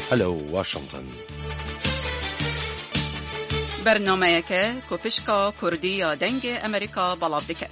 هلو واشنطن برنامه که کوپشکا کردی یا دنگ امریکا بلاب دکت.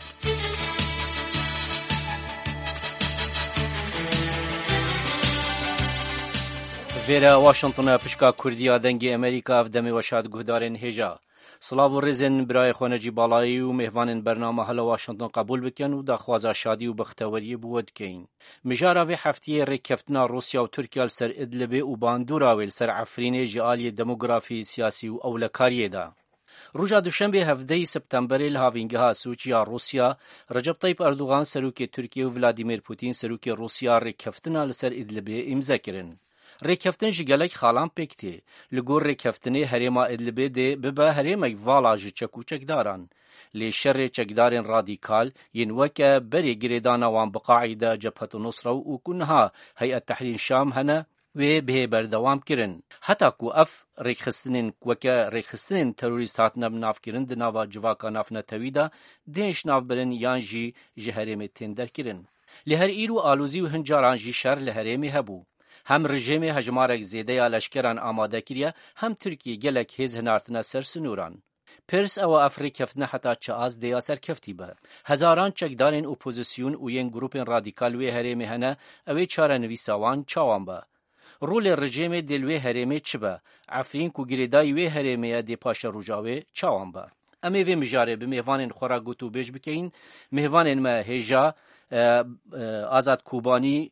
ویرا واشنطن پشکا کردی یا دنگ امریکا و دمی وشاد گهدارن هجا. سلاو و رزن برای خانجی بالایی و مهوان برنامه هلا واشنطن قبول بکن و دخواز شادی و بختوری بود کین. مجارا و هفته رکفتنا روسیا و ترکیه سر ادلب و باندورا و سر عفرین جالی دموگرافی سیاسی و اولکاریه دا. روزا دوشنبه 17 سپتامبر الهاوینگها سوچیا روسیا رجب طیب اردوغان سروک ترکیه و ولادیمیر پوتین سروک روسیا رکفتنا لسر ادلب امضا کردن. رکفتن جگلک خالان پکتی لگور رکفتنی هریما ادلبه ده ببا هریمک والا جچکو چکداران لی شر چکدارن رادیکال ینوکه بری گریدانا وان بقاعده جبهة نصره و کنها هیئت تحریر شام هنه و به بردوام کرن حتی کو اف ریخستنین وکه ریخستنین تروریست هاتنه بناف کرن دناوا جواکا ناف نتویده دینش ناف برن یانجی جهرمی تندر کرن لهر ایرو آلوزی و هنجاران جی شر لهرمی هبو هم رژیم هجمارک زیده یا لشکران آماده کریه هم ترکیه گلک هز هنارتنا سر سنوران. پرس او افریکفتنه حتی چه از دیا سر کفتی به. هزاران چکدارین اپوزیسیون و ین گروپین رادیکال وی هرمی هنه اوی چاره نویساوان چاوان به. رول رژیم دلوی هرمی چه به. عفرین کو گریدای وی هرمی دی پاش روجاوی چاوان به. امی وی مجاره به مهوانین خورا گوتو بیش بکین. مهوانین ما هجا آزاد کوبانی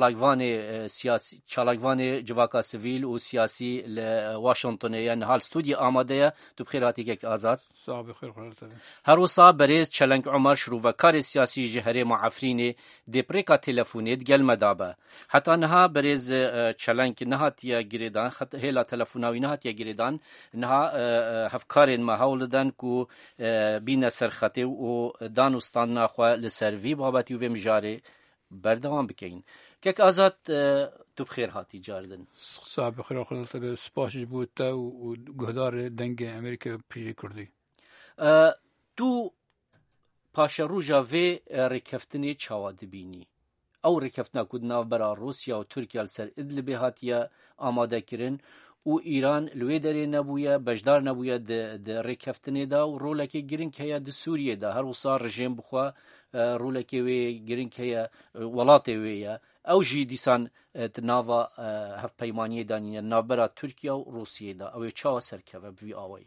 چالاکوان جواکا سویل و سیاسی لواشنطنیه نهال استودی آماده تو بخیراتی که آزاد صاحب خیر خورده هر وصا بریز چلنگ عمر شروع و کار سیاسی جهره معفرینه دپریکا تلفونید گل مدابه حتی نها بریز چلنگ نهاتیا گریدان خط هلا تلفوناوی نهاتیا گریدان نها هفکارین ما هولدن کو بین سرخطه و دانستان نخوا لسروی بابتی و مجاره بردوام بکین که آزاد تو بخیر هاتی جاردن صاحب خیر خورده به سپاسش بود و گهدار دنگ امریکا پیش کردی تو پاش روژا و رکفتنی چاواد بینی او رکفتنا کدنا برا روسیا و ترکیه سر ادلب هاتیا آماده کرن و ایران لوی دری نبویه بجدار نبویه د رکفتنی دا و رولکی گرینگ هیا د سوریه دا هر وصار رژیم بخوا رولکی وی گرینگ هیا ولاتی ویه او جی دیسان تناوا هف پیمانی دانیه نابرا ترکیه و روسیه دا او چاو سرکوه بوی آوی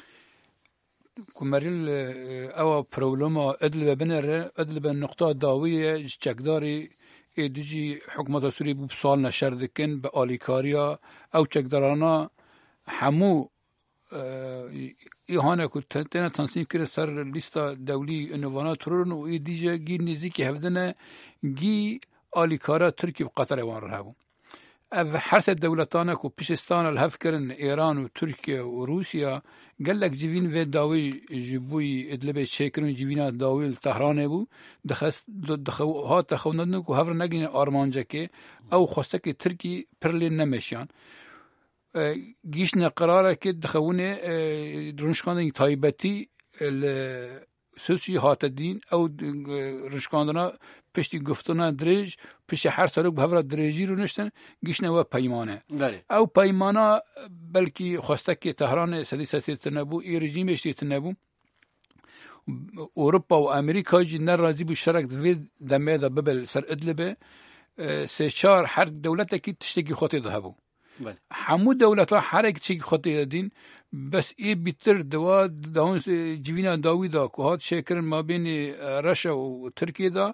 کمرین او پروبلما ادلب نقطه داویه چکداری ایدجی حکومت سوری بو سال نشر دکن به آلیکاریا او چکدارانا همو ایهانه که تنه تنظیم کرد سر لیستا دولی انووانا ترورن و ایدیجه گی نزیکی هفدنه گی آلیکارا ترکی و قطر وان رهبون او حرس دولتانه که پیشستان الهف کرن ایران و ترکیه و روسیا گلک جوین و داوی جبوی ادلبه چکرن جوینا داوی تهرانه بو ها تخوندن که هفر نگین آرمانجا که او خواسته که ترکی پرلی نمیشیان گیشن قراره که دخونه رنشکاندن تایبتی سوچی هات دین او رشکاندنا پشتی گفتنا درج پشتی هر سالک به هفر درجی رو نشتن گیشنه و پیمانه او پیمانا بلکی خواسته که تهران سدی تنبو ای رژیمش تنبو اروپا و امریکا جی نرازی بو شرک دوید دمه دا ببل سر ادلبه سه چار هر دولت که تشتگی خواهی ده بو همو دولت ها هر یک چیزی خواهی دین بس ای بیتر داون جوینا داوی دا که هات شکرن ما بین رشا و ترکیه دا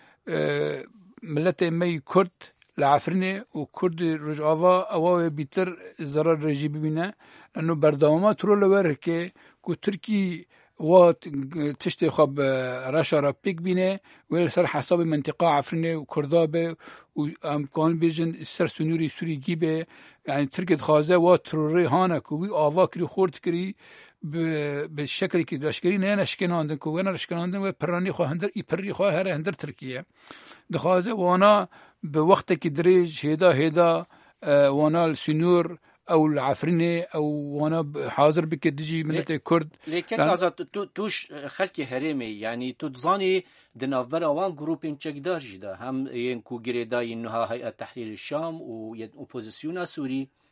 ملت می کرد لعفرنه و کرد رجعوا اوه بیتر ضرر رجی ببینه انو بردامات رو لور که ترکی و تشتی خواب رشا را پیک بینه و سر حساب منطقه عفرنه و کردابه و امکان بیجن سر سنوری سوری گیبه یعنی ترکیه خوازه و تروری هانه که وی آوا کری خورد کری به شکلی که داشکری نه نشکناندن که و نشکناندن و پرانی خواه هندر ای پری خواه هر هندر ترکیه دخوازه وانا به وقت که دریج هیدا وانا سنور او العفرینه او وانا حاضر بك دجي ملت كرد لكن ازات توش خلكي هرمي يعني تزاني دنافبر اوان جروبين تشكدار جدا هم ينكو غريدا انها هيئه تحرير الشام و اوبوزيسيون سوري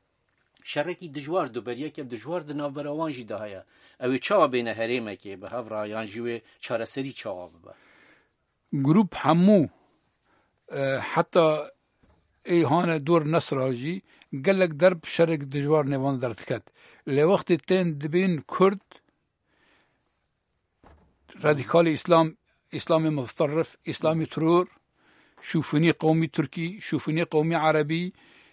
شرکی دجوار دوبریه که دجوار د ناوبروان جی دهیا او چاوا بین هریمه که به هفرا یان جوی چارەسەری چاوا ببه گروپ همو حتی ایهان دور نصراجی گلک درب شرک دجوار نوان درد کد لوقت تین دبین کرد رادیکال اسلام متطرف اسلامی ترور شوفنی قومی ترکی شوفنی قومی عربی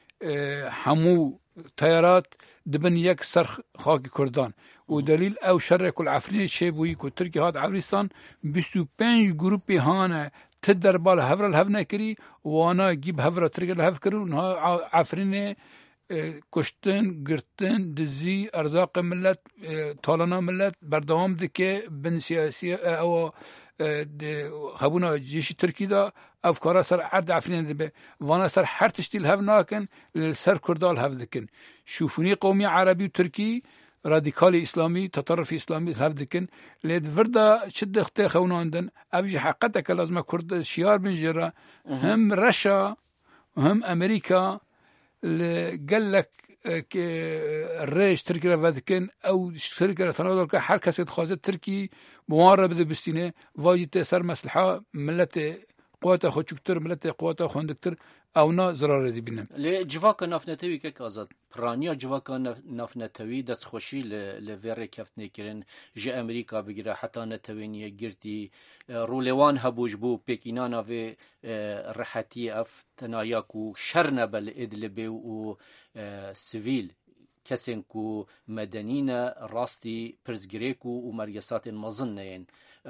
همو تیارات دبن یک سر خاک کردان و دلیل او شرک العفرین شبوی که ترکی هات عفرستان 25 گروپی هانه تدر بال هفر الهف نکری وانا گیب هفر ترکی الهف کرون ها عفرین کشتن گرتن دزی ارزاق ملت طالنا ملت بردوام دکه بن سیاسی او خبونا جيش تركي دا افكارا سر عرض عفرين دبه وانا سر هر تشتيل هف ناكن سر كردال هف دكن شوفوني قومي عربي وتركي راديكالي اسلامي تطرف اسلامي هف دكن لید وردا شد اختي خونا عندن ابجي حقتك لازم كرد شيار بن جرا هم رشا وهم امريكا قال لك الرئيس تركي رفضكن او تركي تناظر که هر کسی خواست ترکی موارد بده بستینه واجد سر مسلحه ملت قوات خوچکتر ملت قوات خوندکتر او نا ضرر دی بینم لی جواک نافنتوی که آزاد پرانیا جواک نافنتوی دست خوشی لور کفت نکرن جه امریکا بگیره حتی نتوینیه گرتی رولوان هبوش بو پیکینانا و رحتی اف تنایاکو شرنبل ادلبه و سیویل کسین کو مدنین راستی پرزگریکو و مرگسات مزن نین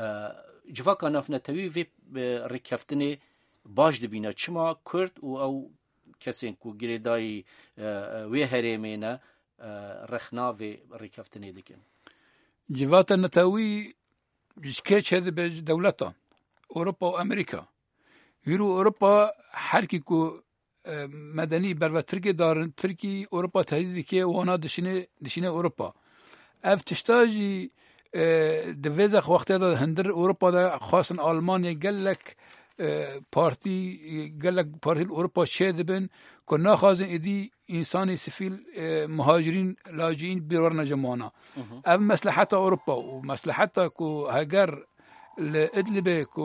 جواک نافنتوی و رکفتنه باش دبینه چما کرد و او کسین کو گریدای وی هریمینه رخنا و رکفتنه دکن جوات نتاوی جسکه چه به دولتا اروپا و امریکا ویرو اروپا هر کی کو مدنی بر ترکی دارن ترکی اروپا تهدیدی که وانا دشینه اروپا اف تشتاجی دویدخ وقتی دا هندر اروپا دا خاصن آلمانیا گلک پارتی گلک پارتی اروپا چه دبن که نخوازن ایدی انسانی سفیل مهاجرین لاجئین بیرور نجموانا اف مصلحت اروپا و مصلحت که هگر ادلبه که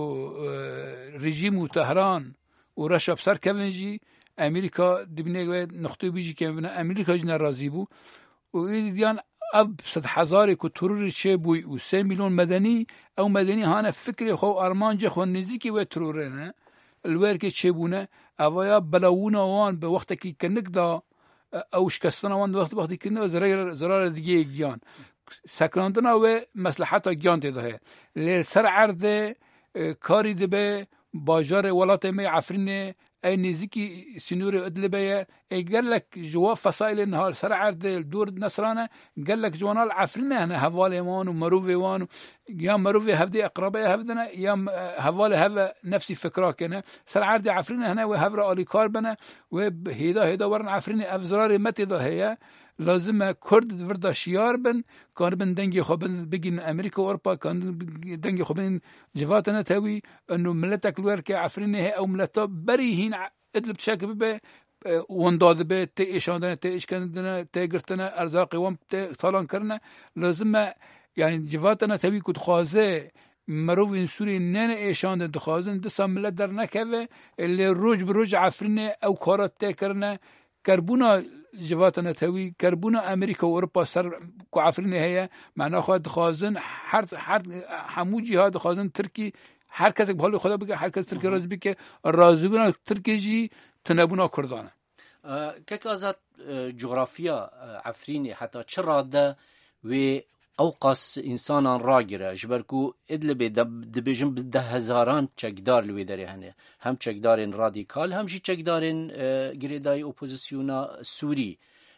رژیم و تهران و رشب سر کونجی امریکا دبینه نقطه بیجی که امریکا جن راضی بو و ایدیان اب 100,000 که ترور چه بوی و 3 میلیون مدنی او مدنی هانه فکر خو ارمانجه خو نزیکی و تروره نه الور که چه بونه اوایا بلاونه وان به وقت که کنک دا او شکستنا وان وقتی کنه زرار دیگه گیان سکراندنا و مصلحت گیان ده ل سر عرض کاری دبه باجار ولات می عفرین ای نزیکی سنور ادلبه ای گلک جواب فصائل نهار سر عرض دور نصرانه گلک جوانال عفرینه هنه حوال ایمان و مروف ایمان یا مروف هفده اقرابه هفدنه یا حوال هف نفسی فکرا کنه سر عرض عفرینه هنه و هفر آلی کار بنه و هیدا ورن عفرینه افزرار متی دا هیه لازم کرد وردا شیار بن کان بن دنگی خوبن بگین امریکا و اروپا کان دنگی خوبن جواتنا تاوی انه ملتك الور که عفرینه او ملتا بریهین ادلب تشاك به ونداد به تی ایشاندن تی اشکندن تی گرتن ارزاقی وام تی طالان کرنه لازم یعنی جواتنا تاوی کد خوازه مروف سوری نن ایشاندن دخوازن دسا ملت در نکوه اللي روج بروج عفرینه او کارات تی کرنه کربونا جواتنا تاوی کربونا امریکا و اروپا سر کعفرینه هیا معنا خواهد خازن هر همو جهاد خازن ترکی هر کس بحال خدا بگه هر کس ترکی راضی بگه راضی بنا ترکی جی تنبونا کردانه که ازاد جغرافیا عفرینه حتی چرا ده و اوقاس انسانان را گیره جبرکو ادلبه دبیجن 10,000 چکدار لوی داره هنه هم چکدارین رادیکال هم جی چکدارین گریدای اپوزیسیونا سوری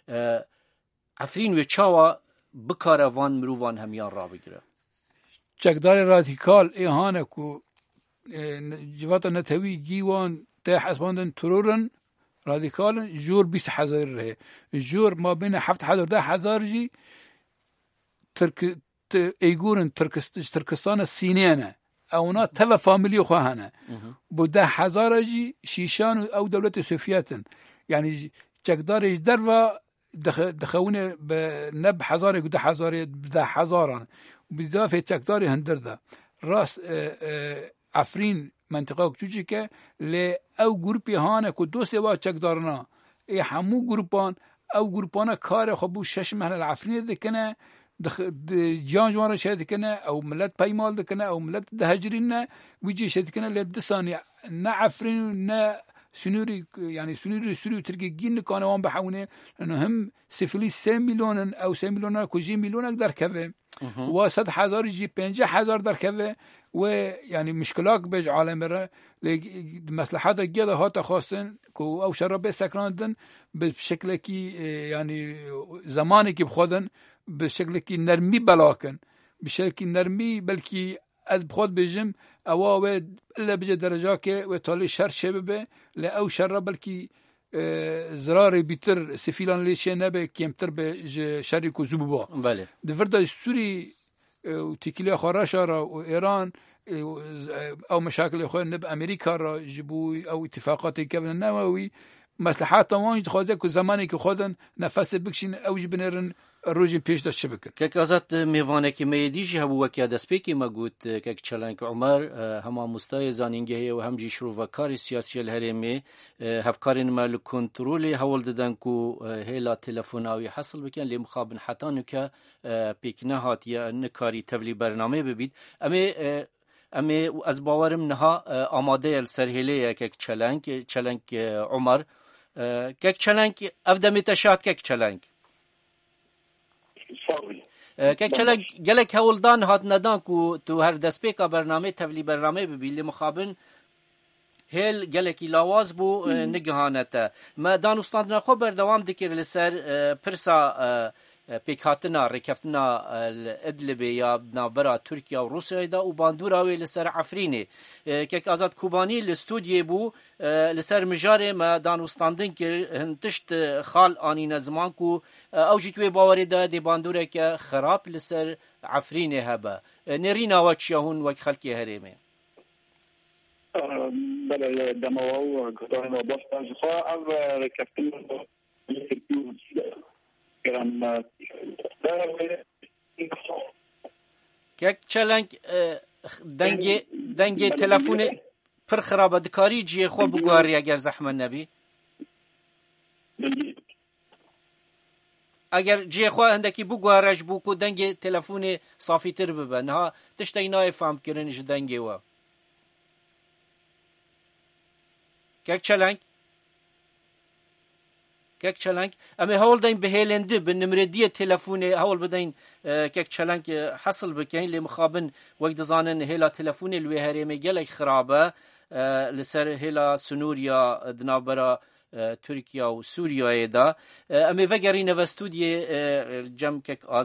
عفرین و چاوا بکاره وان مروان همیان را بگیره چکدار رادیکال ایهانه کو جواتا نتوی گیوان ته حسباندن ترورن رادیکال جور 20,000 ره جور ما بین 7,000 10,000 جی ایگورن ترکستان سینیانه اونا توا فامیلی خواهانه بو 10,000 جی شیشان او دولت سوفیتن یعنی چکدارش در و دخونه بنب حزاري وده حزاري ده حزاران وبإضافة تكداري هندرده راس عفرين منطقه کوچیکه ل او گروپی هانه کو دوست با چکدارنا ای همو گروپان او گروپانا کار خو 6 مهل العفرین دکنه جان جوان شهد کنه او ملت پیمال دکنه او ملت دهجرین ویجی شهد کنه لدسانی نه عفرین نه سنوري يعني سوري وتركي جين كانوا وان بحونه لانه هم سفلي 3 مليون او 3 مليون كو 2 مليون اقدر كذا وسط حزار يجي 50,000 در كذا ويعني مشكلات بج عالم را مصلحات الجدا هات خاصن كو او شرب سكراندن بشكل كي يعني زماني كي بخودن بشكل كي نرمي بلاكن بشكل نرمي بلكي از بخود بجم او الا بجه درجه که و تالی شر شبه ل او شر بلکی زرار بیتر سفیلان لیشه نبه کمتر به شری کو زوبا بله دفردا سوری و تکیلی خارشا را و ایران او مشاکل خو نب امریکا را جبوی او اتفاقات کبن نووی مصلحات وان خوازه که زمانی که خودن نفس بکشین او جبنرن روزی پیش داشت چه بکن که ازت میوانه که میدیجی هبو وکی دسپیکی مگوت که چلنگ عمر هما مستای زانینگه و هم جی شروع و کار سیاسی الهرمی هفکارین مال کنترل حول دادن کو هیلا تلفن آوی حاصل بکن لی مخابن حتانو که پیک نهات یا نکاری تولی برنامه ببید امی از باورم نها آماده السرهیله که چلنگ عمر که چلنگ افدمی تشاد که چلنگ که چلنگ گلک هولدان هات ندان کو تو هر دسپیکا برنامه تولی برنامه ببیلی مخابن هل گلکی لاواز بو نگهانته ما دانستان نخو بردوام دکر لسر پرسا پیکاتنا رکفتنا ادلب یا نابرا ترکیه و روسیه دا و باندوراوی لسر عفرینه که ازاد کوبانی لستودیه بو لسر مجاره ما دانستاندن که هنتشت خال آنین زمان کو او جیتوی باوری دا دی باندوره که خراب لسر عفرینه هبا نرینا وچیهون وک خلکی هریمه بله دماغ و گذارن و باست از خواه او رکفتنا که چلنگ دنگ تلفون پر خرابه دکاری جیه خواه بگواری اگر زحمت نبی اگر جیه خواه هندکی بگوارش بو که دنگ تلفون صافی تر ببه نها تشتی نای فهم کرنش دنگی و که چلنگ اما هول داین بهیلنده به نمردی تلفون هول بداین که چلنگ حصل بکن لی مخابن وقت زانن هلا تلفون الوی هرمی گلک خرابه لسر هلا سنوریا دنابرا ترکیه و سوریه دا اما وگرین و استودی جم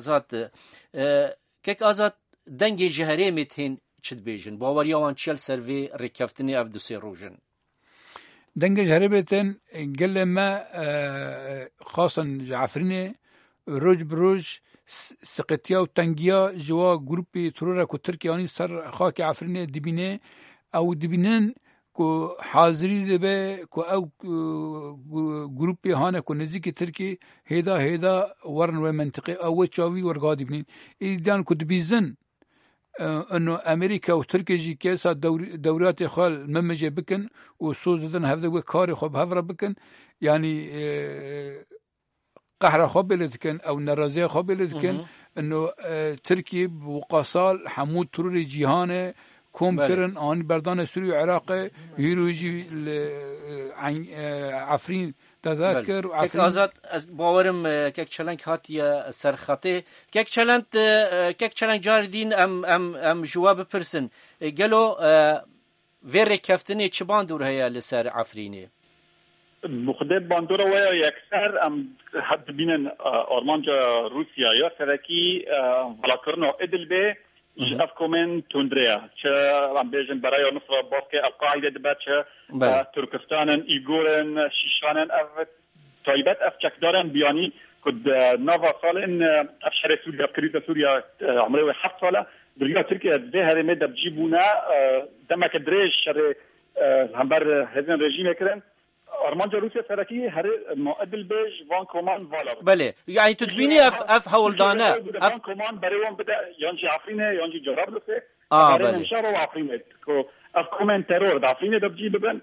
کک آزاد دنگ جهره میتین چد بیجن باوریان چل سروی رکفتنی اف دوسی روژن دنگج هربتن قال ما خاصا عفرينه روج بروج سقطيا وتنجيا جوا جروبي ترورا كو تركياني سر خاك عفرينه دبينه او دبينن كو حاضري دبه كو او جروبي هانا كو نزيك تركي هيدا ورن ومنطقي او تشاوي ورغادي بنين ايدان كو دبيزن انه امريكا وتركيا جي كيسا دورات خال ممجه بكن وسوزدن هذا وكاري خب هفره بكن يعني قهره خب لدكن او نرازيه خب لدكن انه تركيا وقاصال حمود تروري جيهانه كوم كرن ان بردان سوريا وعراق هيروجي عفرين تذاكر وعفرين كيك ازاد باورم كيك چلنگ هاتيه سرخطه كيك چلنگ جاردين ام جواب پرسن گلو وير كفتني چ باندور هيا لسر عفريني بخده باندور ويا يكثر ام حد بينن ارمانجا روسيا يا سركي بلاكرنو ادلبه اف كومن توندريا چه ام بيجن برای نصر باسكي القاعده دبچ ترکستان ایگورن شیشانن اف طيبات اف چکدارن بیانی کد نوا سالن اف شهر سوريا كريتا سوريا عمره 7 ساله دریا ترکیه ده هرمه دبجیبونا دمک دريش شهر همبر هزن رژیم کرن آرمان روسیا سرکی هر معدل بیش وان کمان والا بله یعنی تدبینی اف هولدانه وان کمان برای وان بده یانجی عفرینه یانجی جراب لسه بله نشار و عفرینه که اف کمان ترور عفرینه دبجی ببن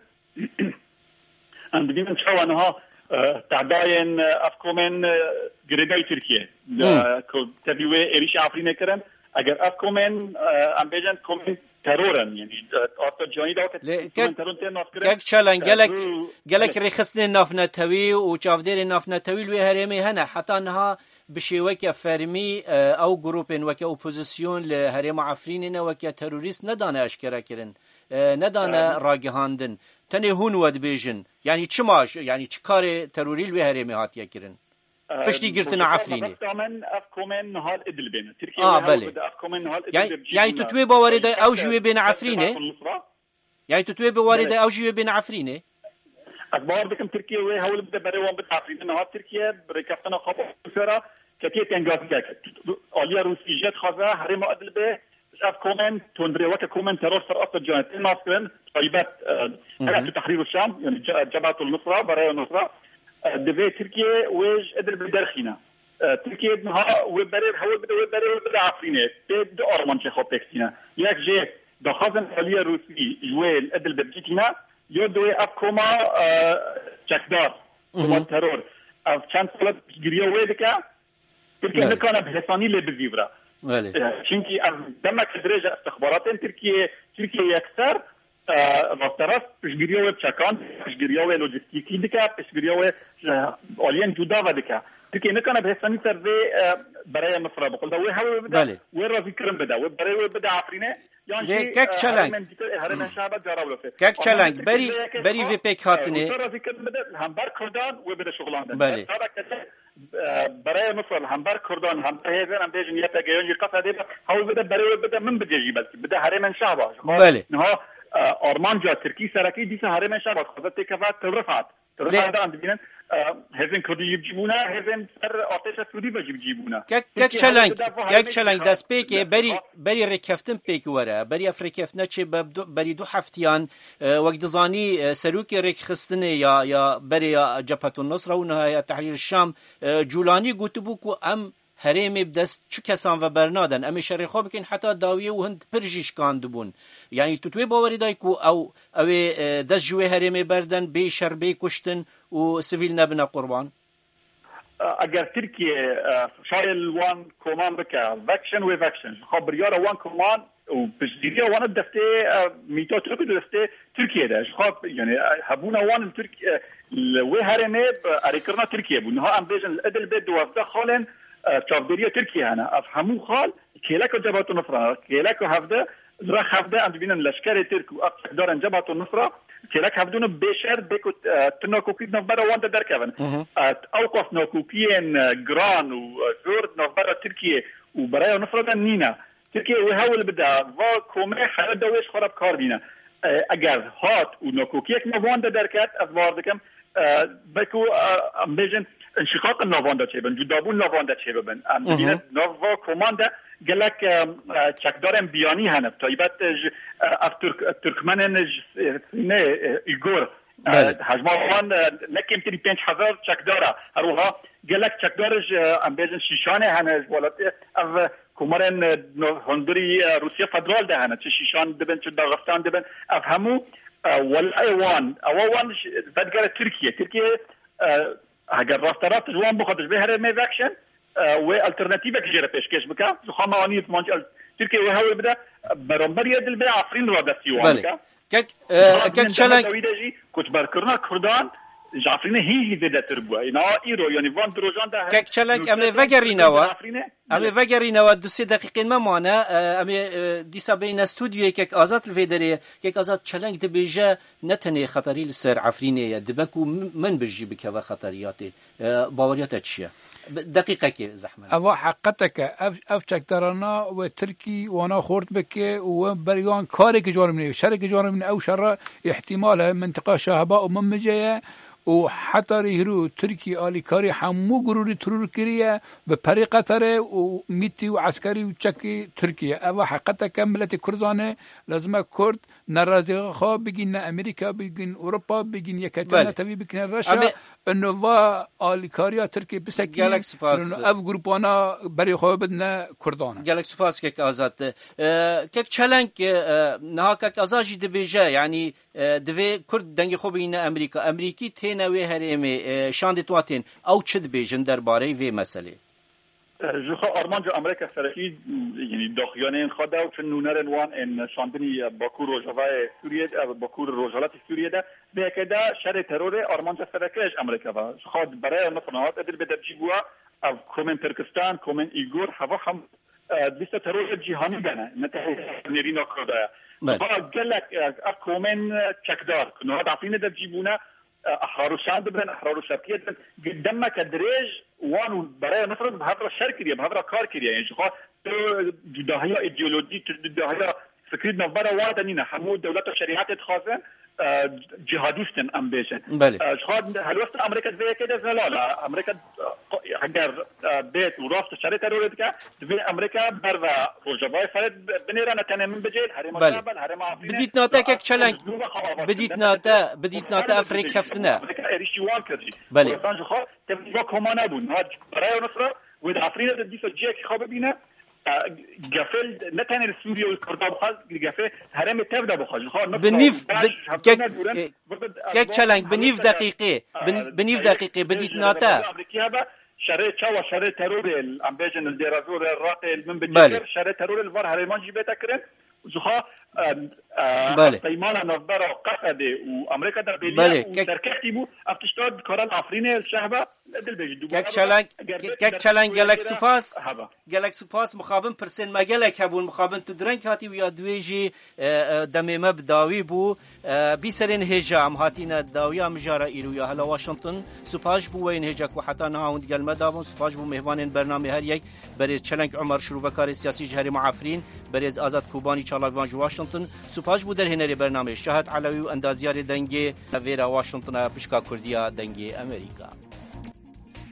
اند ببینن شو انها تعداین اف کمان گریدای ترکیه که تبیوه ایریش عفرینه کرن اگر اف کمان ام بیجن کمان ترورن یعنی آتا جانی داوت ترون تن ناف کرن یک چالن گلک رخصن نافنتوی و چافدر نافنتوی لوی هرمی هنه حتی انها بشیوک فرمی او گروپن وک اپوزیسیون لهرم عفرین وک تروریست ندانه اشکره کرن ندانه راگهاندن تنه هون ود بیجن یعنی چماش یعنی چکار تروری لوی هرمی هاتیه کرن پشتی گرتن عفرینی افکومن نهال ادل بینه ترکیه بله یعنی تتوی باورده او جوی بین عفرینه یعنی تتوی باورده او جوی بین عفرینه اخبار دکم ترکیه و هول بده برای وان بده عفرینه نهال ترکیه برای کفتن خب سرا کتیه تنگازی کرد آلیا روسی جت خازه هر ما ادل به افکومن تندری وقت کومن ترور سر اصل جانتين ماسكن طيبات هيئة تحرير الشام يعني جبهة النصرة برای النصرة دفع تركيا ويج ادر بدرخينا تركيا نها وبرر هو بده عفرينه بده ارمان شي خوبكسينا ياك جي دخازن عليا روسي جويل ادل ببجيتينا يودوي افكوما چكدار كما ترور اف چند سال گريا ويدكا تركيا نكانا بحساني لبزيبرا چونكي دمك درجة استخبارات تركيا يكسر وقترس پشگیری و چکان پشگیری و لوجستیکی دکه پشگیری و آلین جدا و دکه دیگه نکنه به حسانی سر برای مصر بقول ده و هوا بده و رازی کرم بده و برای بده عفرینه یعنی کک چلنگ کک چلنگ بری وی پیک هاتنه رازی کرم بده هم بر کردان و بده شغلان ده برای مصر هم بر کردان هم هزار هم بیشتر نیت گیرنی قصد ده هوا بده برای بده من بدهی بده هرم شعبه بله نه آرمان جا ترکی سرکی دیسه هرم شعبه خودت تکفات ترفعت عند بینن هزین کردی بجیبونه هزین سر آتش سعودی بجیبونه کک چلنگ دست پیکه بری رکفتن پیک وره بری افریکفتن چه بری دو هفتیان وقت دزانی سروکی رکخستنه یا بری جبهة النصرة و نهایت تحریر الشام جولانی گوتو بو ام هرمی بدست چه کسان و برنادن امی شر خواب کن حتی داویه و هند پرجیش کاندبون یعنی توی باوری دای کو او دست جوی هرمی بردن بی شر بی کشتن و سیویل نبنا قربان اگر ترکیه شایل وان کمان بکه وکشن و وکشن خب ریار وان کمان و بجدیدی وان دسته میتا دسته ترکیه ده خب یعنی هبونا وان ترکیه و هرمی اریکرنا ترکیه بون ها ام بیشن ادل بید دوازده خالن چاودری ترکیه هنا افهمو خال کیلک جبهة النصرة کیلک هفته زرا هفته عند بینن لشکر ترک و اقتدار جبهة النصرة کیلک هفتونو بشر بکو تناکوکی نفبر وان درکون اوقف ناکوکین گران و زورد نفبر ترکیه و برای النصرة نینا ترکیه و هول بده و کومه خرد دوش خراب کار بینه اگر هات و ناکوکیک نوان درکت از واردکم بکو بیشن انشقاق النوانده چه بن جدابون نوانده چه بن ببینن نوا کمانده گلک چکدارم بیانی هنه تایبت ترکمنن نه ایگور حجمان نکیم تری 5000 چکداره هروها گلک چکدارش ام بیشن شیشانه هنه ولات از کمرن هندری روسیه فدرال ده هنه چه شیشان دبن چه داغستان دبن افهمو والایوان اوان بدگره ترکیه اگر راست جوان بخاطر به هر میوکشن و الټرناتیو کې جره پیشکش وکړه خو ما اني مونږ ترکیه و هو بده برابر یدل به عفرین را دستیوان کک چلنگ کوچ برکرنا کردان جعفرینه هی ده تربو اینا ایرو یعنی وان دروجان ده کک چلنگ ام وگرینوا دو سه دقیقه ما مانه ام دیسا بین استودیو کک آزاد الفدری کک آزاد چلنگ ده بیجه نتنه خطری لسر عفرینه دبکو من بجی بک و خطریات باوریات چیه دقیقه که زحمت اوا حقیقتک اف چکترنا و ترکی وانا خورد بکه و بریان کاری که جارم نی شر که جارم او شر احتمال منطقه شهباء و ممجه و حتی ریرو ترکی آلیکاری همو گروری ترور کریه به پری قطره و میتی و عسکری و چکی ترکیه او حقیقتا که ملت کرزانه لازمه کرد نرازی خواه بگین نه امریکا بگین اروپا بگین یکتانه تاوی بگین رشا انو و آلیکاریا ترکی بسکین او گروپانا بری خواه بدن کردانه گلک سپاس که آزاد که چلنگ نه که آزادی دبیجه یعنی دوی کرد دنگ خوب این امریکی تنوی هرمی شاند تواتین او چد بیجن درباره وی مسئله جوخا آرمانجا امریکا سرکی یعنی داخیانه خدا و چون نونرن وان ان شاندنی باکور روجاوای سوریه باکور روجالات سوریه ده به کدا شر ترور آرمانجا سرکش امریکا و خود برای مصنوعات ادل به درجیبوا او کومن ترکستان کومن ایگور هوا هم لیست ترور جهانی دنه نتهی نرینا کرده با گلک کومن چکدار کنه دافین درجیبونه احرار شان دبرن احرار شرقیه قدامك دريج وانو برای مصر بهذا الشركيه بهذا كار كريه يعني شو جداهيه ايديولوجي جداهيه فكري نفبره وادنينا حمود دولات الشريعات اتخاذن جهاديستن ام بيشن شو هلوست امريكا زي كده لا امريكا اگر بيت وراست شريعه ترورد كا في امريكا برا روجباي فرد بنيران تنمن بجيل هرم جبل هرم بديت ناتك چلنج بديت ناتا افريقيا كفتنا امريكا اريشي والكرجي بله فرانسا خو تبغى كمان بون هاد برای نصر و افریقا د دیسو جیک خو ببینه قفل نتن سوريا والكرداب خاص قفل هرم تبدا بخاج خو بنيف كيك چلنج بنيف دقيقه بديت ناتا شرع چاو شرع ترور الامبيجن الديرازور الراقي من بجير شرع ترور الفار هرمان جيبه تكرن زخا قيمانا نظره قصده وامريكا در بيليه وتركتي بو افتشتاد كارل افرين الشهبه دل بيجدو كيك چلنج گلک سپاس مخابن پرسن مگلک هبون مخابن تدرنگ هاتی ويا دويجي دميمه بداوي بو بيسرين هجا ام هاتينا داويا مجارا ايرو يا هلا واشنطن سپاش بو وين هجاك وحتى نهاوند قال مدام سپاش بو مهوان برنامه هر یک بريز چلنگ عمر شروع سیاسی جهری معفرین بريز آزاد کوبانی چالاوان واشنطن سپاش بو در هنری برنامه شهد علوی و اندازیار دنگ ویرا واشنطن پشکا کردیا دنگ امریکا